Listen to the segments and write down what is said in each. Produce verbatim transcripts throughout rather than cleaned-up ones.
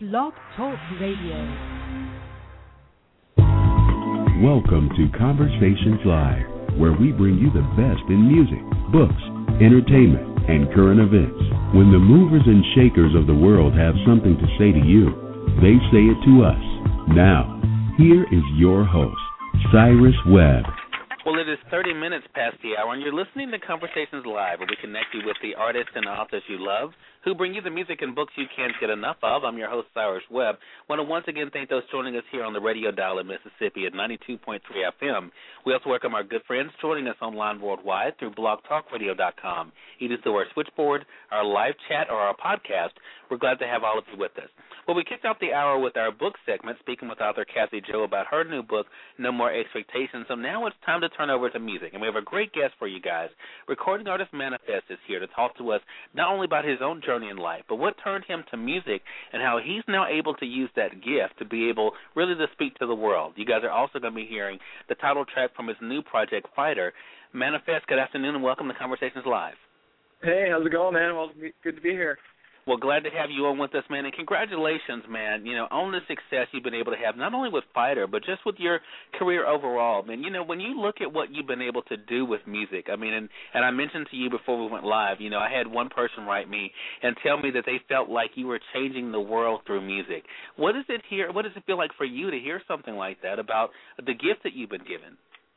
Blog Talk Radio. Welcome to Conversations Live, where we bring you the best in music, books, entertainment, and current events. When the movers and shakers of the world have something to say to you, they say it to us. Now, here is your host, Cyrus Webb. Well, it is thirty minutes past the hour, and you're listening to Conversations Live, where we connect you with the artists and authors you love, who bring you the music and books you can't get enough of. I'm your host, Cyrus Webb. I want to once again thank those joining us here on the radio dial in Mississippi at ninety-two point three F M. We also welcome our good friends joining us online worldwide through blog talk radio dot com, either through our switchboard, our live chat, or our podcast. We're glad to have all of you with us. Well, we kicked off the hour with our book segment, speaking with author Kathy Jo about her new book, No More Expectations. So now it's time to turn over to music, and we have a great guest for you guys. Recording artist Manifest is here to talk to us not only about his own journey in life, but what turned him to music and how he's now able to use that gift to be able really to speak to the world. You guys are also going to be hearing the title track from his new project, Fighter. Manifest, good afternoon, and welcome to Conversations Live. Hey, how's it going, man? Well, good to be here. Well, glad to have you on with us, man, and congratulations, man, you know, on the success you've been able to have, not only with Fighter, but just with your career overall, man. You know, when you look at what you've been able to do with music, I mean, and, and I mentioned to you before we went live, you know, I had one person write me and tell me that they felt like you were changing the world through music. What does it hear, what does it feel like for you to hear something like that about the gift that you've been given?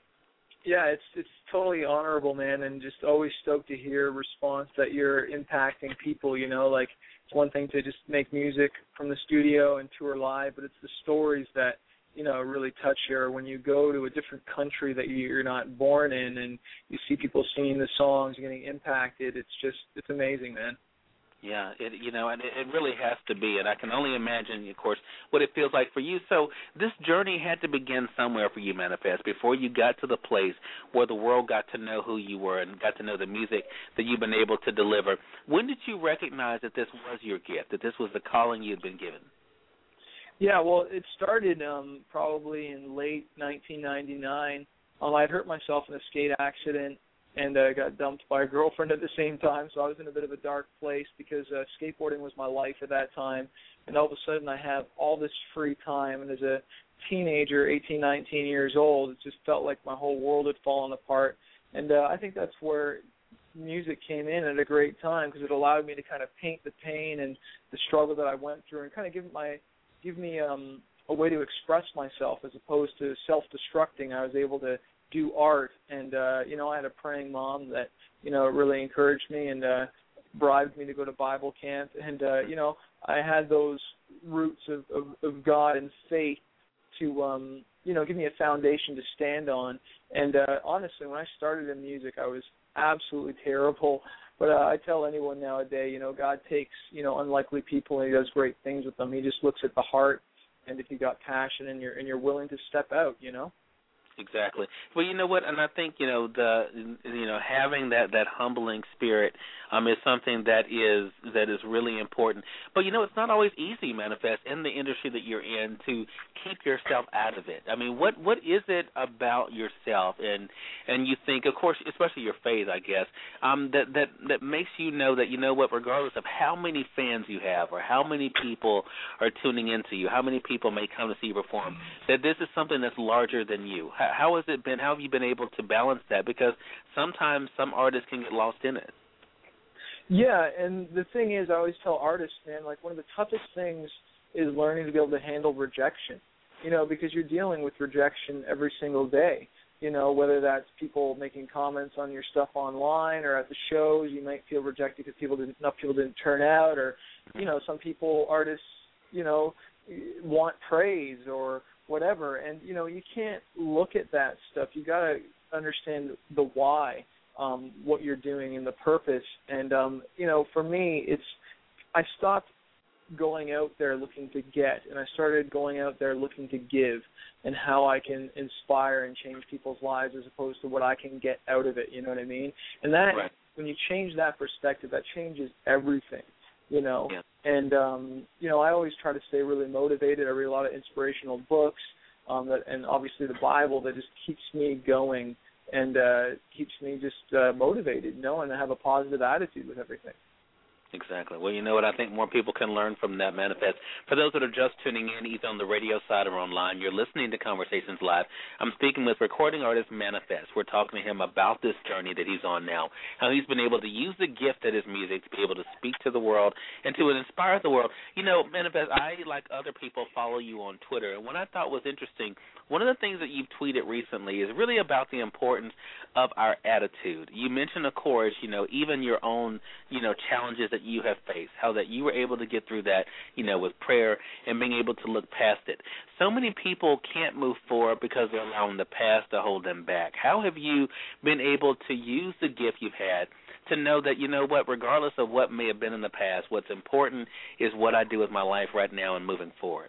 Yeah, it's it's totally honorable, man, and just always stoked to hear a response that you're impacting people, you know, like it's one thing to just make music from the studio and tour live, but it's the stories that, you know, really touch you. Or when you go to a different country that you're not born in and you see people singing the songs, getting impacted, it's just, it's amazing, man. Yeah, it, you know, and it, it really has to be, and I can only imagine, of course, what it feels like for you. So this journey had to begin somewhere for you, Manifest, before you got to the place where the world got to know who you were and got to know the music that you've been able to deliver. When did you recognize that this was your gift, that this was the calling you'd been given? Yeah, well, it started um, probably in late nineteen ninety-nine. Um, I'd hurt myself in a skate accident, and I uh, got dumped by a girlfriend at the same time, so I was in a bit of a dark place because uh, skateboarding was my life at that time, and all of a sudden I have all this free time, and as a teenager, eighteen, nineteen years old, it just felt like my whole world had fallen apart, and uh, I think that's where music came in at a great time because it allowed me to kind of paint the pain and the struggle that I went through and kind of give my give me um, a way to express myself as opposed to self-destructing. I was able to do art, and uh, you know, I had a praying mom that, you know, really encouraged me and uh, bribed me to go to Bible camp, and uh, you know, I had those roots of, of, of God and faith to um, you know, give me a foundation to stand on. And uh, honestly, when I started in music, I was absolutely terrible. But uh, I tell anyone nowadays, you know, God takes, you know, unlikely people and He does great things with them. He just looks at the heart, and if you got passion and you're and you're willing to step out, you know. Exactly. Well, you know what, and I think, you know, the you know, having that, that humbling spirit um, is something that is that is really important. But, you know, it's not always easy, Manifest, in the industry that you're in to keep yourself out of it. I mean, what what is it about yourself and and you think, of course, especially your faith, I guess, um, that, that, that makes you know that, you know what, regardless of how many fans you have or how many people are tuning into you, how many people may come to see you perform, that this is something that's larger than you. How has it been? How have you been able to balance that? Because sometimes some artists can get lost in it. Yeah, and the thing is, I always tell artists, man, like one of the toughest things is learning to be able to handle rejection, you know, because you're dealing with rejection every single day, you know, whether that's people making comments on your stuff online or at the shows, you might feel rejected because people didn't, enough people didn't turn out, or, you know, some people, artists, you know, want praise or whatever, and you know, you can't look at that stuff. You got to understand the why, um, what you're doing and the purpose. And um, you know, for me, it's I stopped going out there looking to get, and I started going out there looking to give, and how I can inspire and change people's lives as opposed to what I can get out of it. You know what I mean? And that, right. When you change that perspective, that changes everything. You know, yeah. and, um, you know, I always try to stay really motivated. I read a lot of inspirational books, um, that, and obviously the Bible that just keeps me going and uh, keeps me just uh, motivated, you know, and I have a positive attitude with everything. Exactly. Well, you know what? I think more people can learn from that, Manifest. For those that are just tuning in, either on the radio side or online, you're listening to Conversations Live. I'm speaking with recording artist Manifest. We're talking to him about this journey that he's on now, how he's been able to use the gift that is music to be able to speak to the world and to inspire the world. You know, Manifest, I, like other people, follow you on Twitter, and what I thought was interesting, one of the things that you've tweeted recently is really about the importance of our attitude. You mentioned, of course, you know, even your own, you know, challenges that you have faced, how that you were able to get through that, you know, with prayer and being able to look past it. So many people can't move forward because they're allowing the past to hold them back. How have you been able to use the gift you've had to know that, you know what, regardless of what may have been in the past, what's important is what I do with my life right now and moving forward?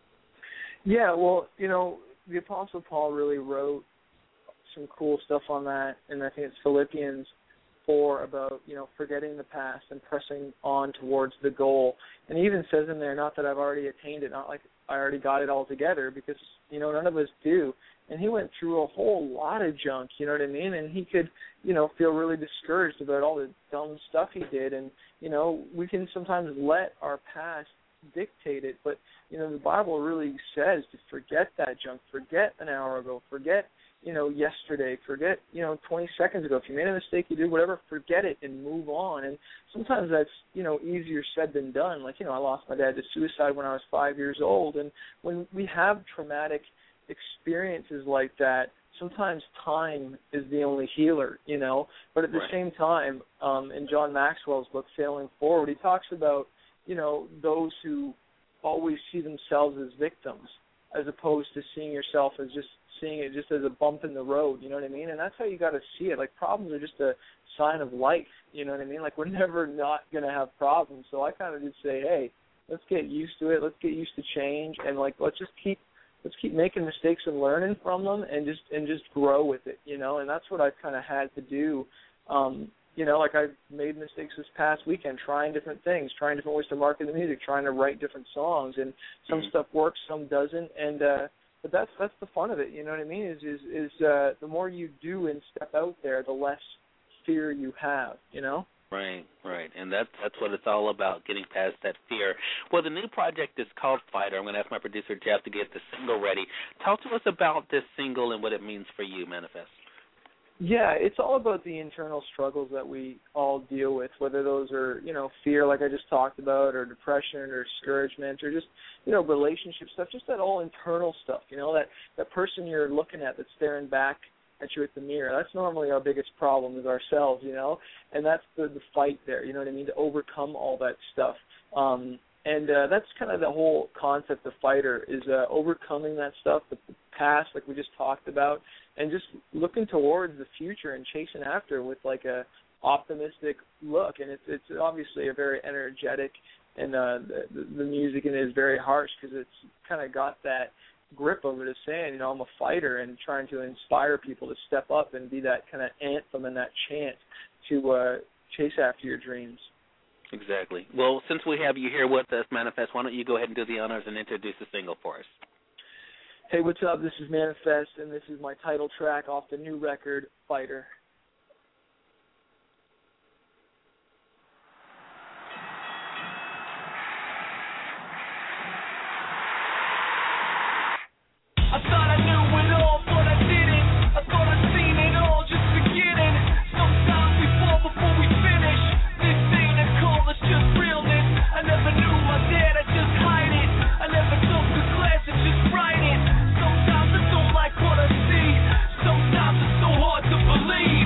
Yeah, well, you know, the Apostle Paul really wrote some cool stuff on that, and I think it's Philippians four about, you know, forgetting the past and pressing on towards the goal. And he even says in there, not that I've already attained it, not like I already got it all together, because, you know, none of us do. And he went through a whole lot of junk, you know what I mean? And he could, you know, feel really discouraged about all the dumb stuff he did. And, you know, we can sometimes let our past dictate it, but, you know, the Bible really says to forget that junk, forget an hour ago, forget, you know, yesterday, forget, you know, twenty seconds ago. If you made a mistake, you did whatever, forget it and move on. And sometimes that's, you know, easier said than done. Like, you know, I lost my dad to suicide when I was five years old. And when we have traumatic experiences like that, sometimes time is the only healer, you know. But at the right. same time, um, in John Maxwell's book, Failing Forward, he talks about, you know, those who always see themselves as victims as opposed to seeing yourself as just seeing it just as a bump in the road, you know what I mean? And that's how you got to see it. Like, problems are just a sign of life, you know what I mean? Like, we're never not going to have problems. So I kind of just say, hey, let's get used to it. Let's get used to change, and like, let's just keep let's keep making mistakes and learning from them, and just and just grow with it, you know. And that's what I've kind of had to do. Um, you know, like I made mistakes this past weekend, trying different things, trying different ways to market the music, trying to write different songs, and some mm-hmm. stuff works, some doesn't, and uh, but that's that's the fun of it, you know what I mean? Is is is uh, the more you do and step out there, the less fear you have, you know? Right, right, and that's that's what it's all about, getting past that fear. Well, the new project is called Fighter. I'm going to ask my producer Jeff to get the single ready. Talk to us about this single and what it means for you, Manifest. Yeah, it's all about the internal struggles that we all deal with, whether those are, you know, fear like I just talked about, or depression or discouragement, or just, you know, relationship stuff, just that all internal stuff, you know, that, that person you're looking at that's staring back at you at the mirror. That's normally our biggest problem, is ourselves, you know, and that's the, the fight there, you know what I mean, to overcome all that stuff. Um, and uh, that's kind of the whole concept of Fighter, is uh, overcoming that stuff, the past, like we just talked about, and just looking towards the future and chasing after with like a optimistic look. And it's it's obviously a very energetic, and uh, the, the music in it is very harsh, because it's kind of got that grip of it as saying, you know, I'm a fighter, and trying to inspire people to step up and be that kind of anthem and that chant to uh, chase after your dreams. Exactly. Well, since we have you here with us, Manifest, why don't you go ahead and do the honors and introduce the single for us? Hey, what's up? This is Manifest, and this is my title track off the new record, Fighter. I thought I knew it all, but I didn't. I thought I'd seen it all, just beginning. Sometimes we fall before we finish. This ain't a call, it's just realness. I never knew my dad, I just hide it. I never took the class, I just write it. Sometimes I don't like what I see. Sometimes it's so hard to believe.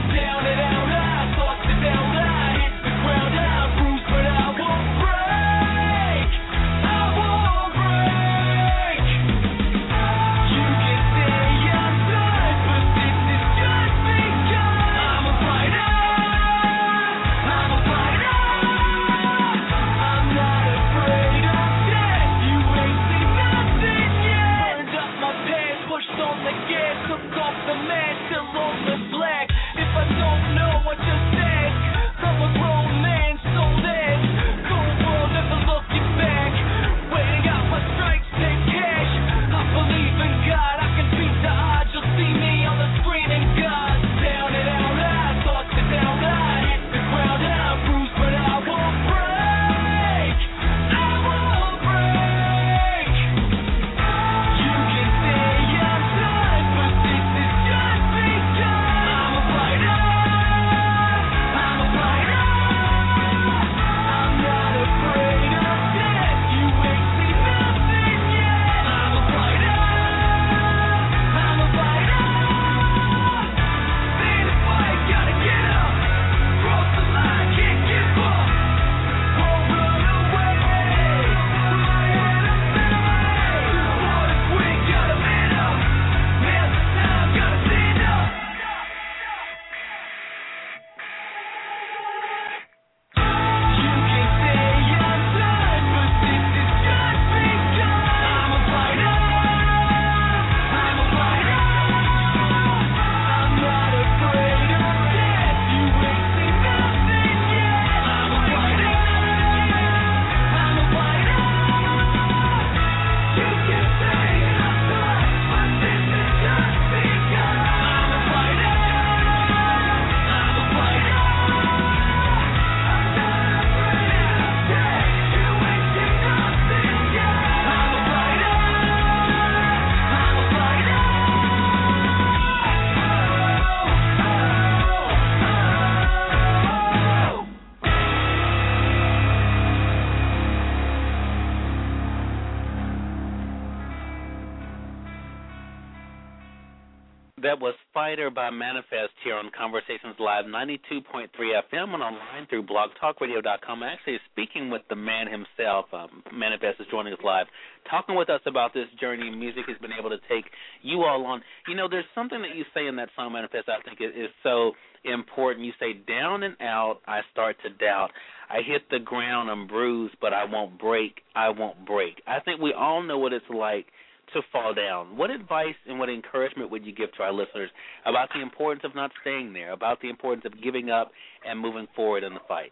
That was Fighter by Manifest here on Conversations Live, ninety-two point three F M and online through blog talk radio dot com. Actually, speaking with the man himself, um, Manifest is joining us live, talking with us about this journey music has been able to take you all on. You know, there's something that you say in that song, Manifest, I think is, is so important. You say, down and out, I start to doubt. I hit the ground, I'm bruised, but I won't break, I won't break. I think we all know what it's like to fall down. What advice and what encouragement would you give to our listeners about the importance of not staying there, about the importance of giving up and moving forward in the fight?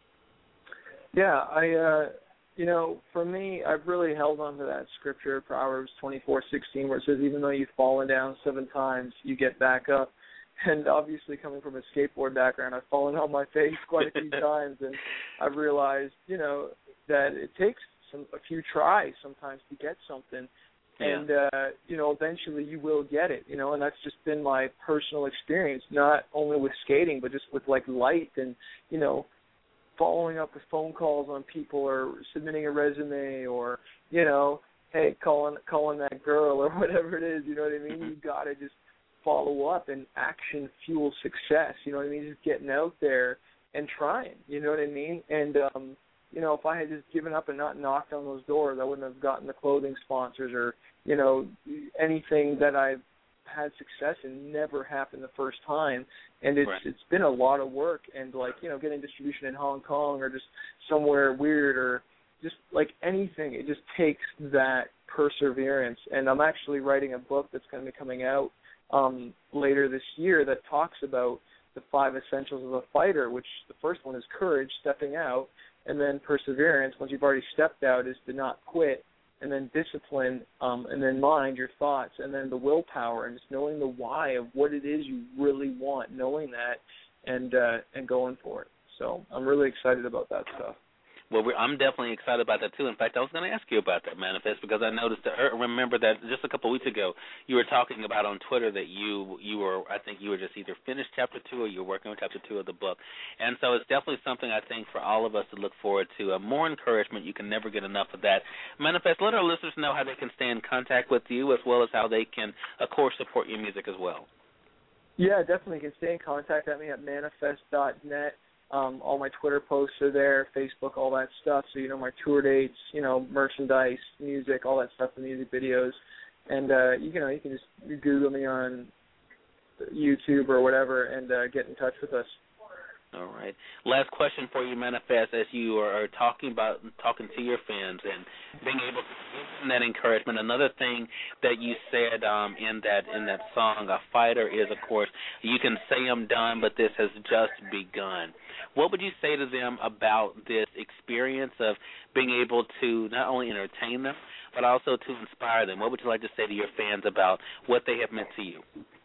Yeah, I, uh, you know, for me, I've really held on to that scripture, Proverbs twenty-four sixteen, where it says, even though you've fallen down seven times, you get back up. And obviously, coming from a skateboard background, I've fallen on my face quite a few times, and I've realized, you know, that it takes some a few tries sometimes to get something. Yeah. And, uh, you know, eventually you will get it, you know, and that's just been my personal experience, not only with skating, but just with, like, life and, you know, following up with phone calls on people or submitting a resume or, you know, hey, calling calling that girl or whatever it is, you know what I mean? You got to just follow up, and action fuels success, you know what I mean? Just getting out there and trying, you know what I mean? And, um, you know, if I had just given up and not knocked on those doors, I wouldn't have gotten the clothing sponsors or, you know, anything that I've had success in never happened the first time. And it's right. It's been a lot of work, and, like, you know, getting distribution in Hong Kong or just somewhere weird or just, like, anything, it just takes that perseverance. And I'm actually writing a book that's going to be coming out um, later this year that talks about the five essentials of a fighter, which the first one is courage, stepping out. And then perseverance, once you've already stepped out, is to not quit. And then discipline, um, and then mind, your thoughts, and then the willpower, and just knowing the why of what it is you really want, knowing that, and uh, and going for it. So I'm really excited about that stuff. Well, we're, I'm definitely excited about that, too. In fact, I was going to ask you about that, Manifest, because I noticed, that, I remember that just a couple of weeks ago, you were talking about on Twitter that you you were, I think you were just either finished chapter two or you were working on chapter two of the book. And so it's definitely something I think for all of us to look forward to. Uh, more encouragement, you can never get enough of that. Manifest, let our listeners know how they can stay in contact with you as well as how they can, of course, support your music as well. Yeah, definitely. You can stay in contact at me at manifest dot net. Um, all my Twitter posts are there, Facebook, all that stuff. So, you know, my tour dates, you know, merchandise, music, all that stuff, the music videos. And, uh, you, you know, you can just Google me on YouTube or whatever and uh, get in touch with us. All right. Last question for you, Manifest, as you are talking about talking to your fans and being able to give them that encouragement. Another thing that you said um, in that in that song, "A Fighter," is, of course, you can say I'm done, but this has just begun. What would you say to them about this experience of being able to not only entertain them, but also to inspire them? What would you like to say to your fans about what they have meant to you?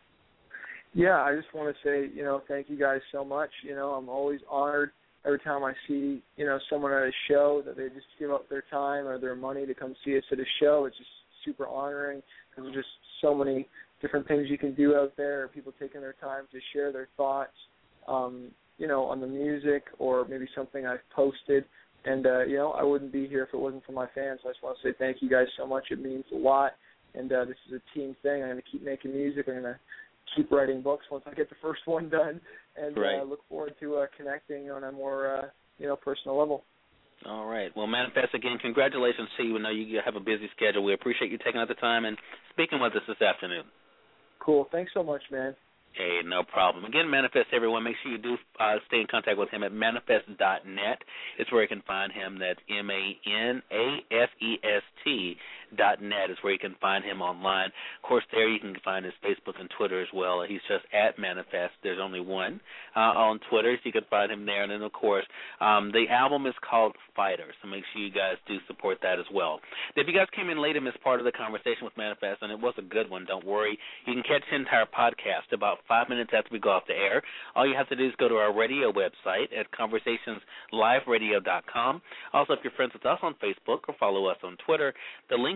Yeah, I just want to say, you know, thank you guys so much. You know, I'm always honored every time I see, you know, someone at a show that they just give up their time or their money to come see us at a show. It's just super honoring because there's just so many different things you can do out there, people taking their time to share their thoughts, um, you know, on the music or maybe something I've posted. And, uh, you know, I wouldn't be here if it wasn't for my fans. So I just want to say thank you guys so much. It means a lot. And uh, this is a team thing. I'm going to keep making music. I'm going to keep writing books once I get the first one done, and right. uh, look forward to uh, connecting on a more, uh, you know, personal level. All right. Well, Manifest, again, congratulations to you. I know you have a busy schedule. We appreciate you taking out the time and speaking with us this afternoon. Cool. Thanks so much, man. Hey, no problem. Again, Manifest, everyone, make sure you do uh, stay in contact with him at manifest dot net. It's where you can find him. That's M A N A F E S T dot net is where you can find him online. Of course, there you can find his Facebook and Twitter as well. He's just at Manifest. There's only one uh, on Twitter, so you can find him there. And then, of course, um, the album is called Fighter, so make sure you guys do support that as well. If you guys came in late and missed part of the conversation with Manifest, and it was a good one, don't worry. You can catch the entire podcast about five minutes after we go off the air. All you have to do is go to our radio website at conversations live radio dot com. Also, if you're friends with us on Facebook or follow us on Twitter, the links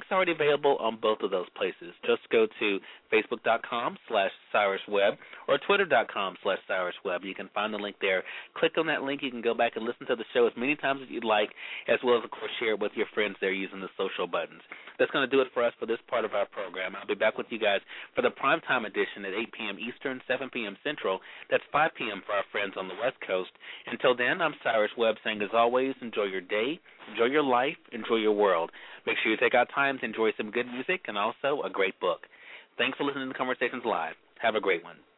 links are already available on both of those places. Just go to facebook.com slash cyruswebb or twitter.com slash cyruswebb. You can find the link there. Click on that link. You can go back and listen to the show as many times as you'd like, as well as, of course, share it with your friends there using the social buttons. That's going to do it for us for this part of our program. I'll be back with you guys for the primetime edition at eight p.m. Eastern, seven p.m. Central. That's five p.m. for our friends on the West Coast. Until then, I'm Cyrus Webb saying, as always, enjoy your day, enjoy your life, enjoy your world. Make sure you take out time to enjoy some good music and also a great book. Thanks for listening to Conversations Live. Have a great one.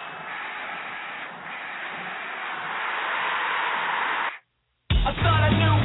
I thought I knew